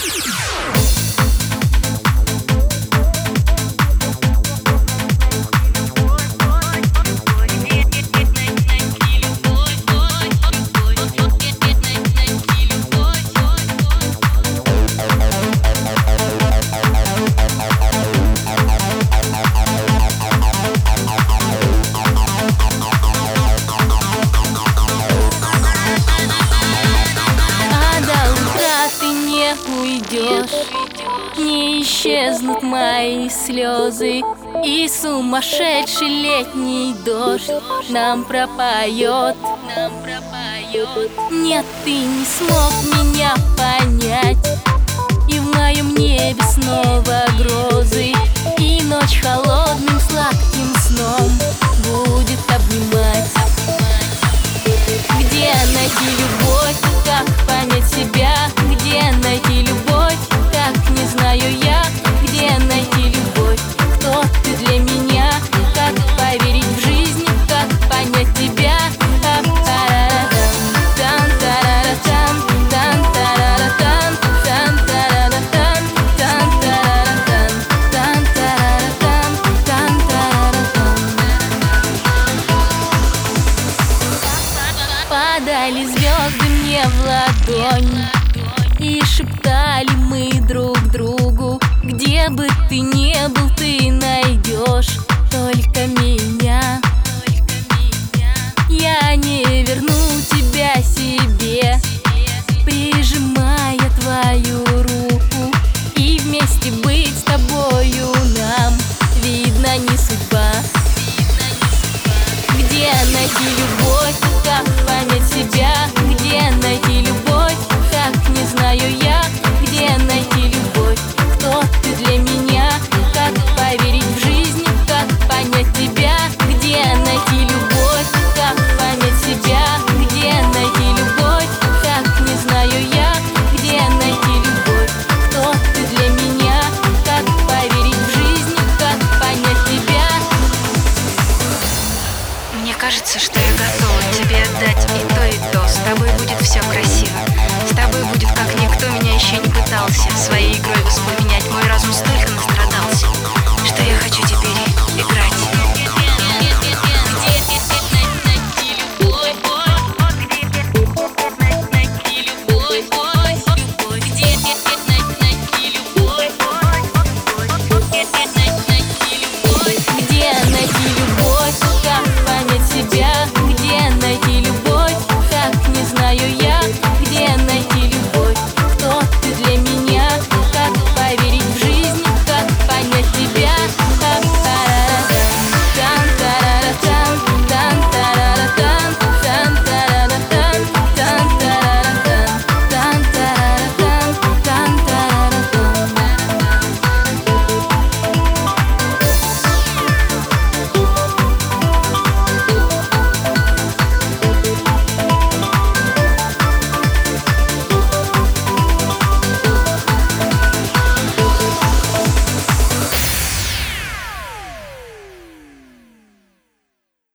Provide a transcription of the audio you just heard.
Уйдешь, не исчезнут мои слезы, и сумасшедший летний дождь нам пропоет. Нет, ты не смог меня понять, и в моем небе снова грозы, и ночь холодным сладким сном будет обнимать. Где найти любовь, как понять себя? Где найти любовь, как не знаю я? Где найти любовь, кто ты для меня? Как поверить в жизнь, как понять тебя? Падали звезды мне в ладонь, и шептали мы друг другу: где бы ты ни был, ты найдешь только меня. Я не верну тебя себе, прижимая твою руку, и вместе быть с тобою нам, видно, не судьба. Где найти любовь, как понять себя? Где найти любовь, как не знаю я? Где найти любовь, кто ты для меня? Как поверить в жизнь, как понять тебя? Где найти любовь, как понять себя? Где найти любовь, как не знаю я? Где найти любовь, кто ты для меня? Как поверить в жизнь, как понять тебя? Мне кажется, что я готова тебе отдать и то, и то. С тобой будет все красиво. С тобой будет, как никто меня еще не пытался, своей игрой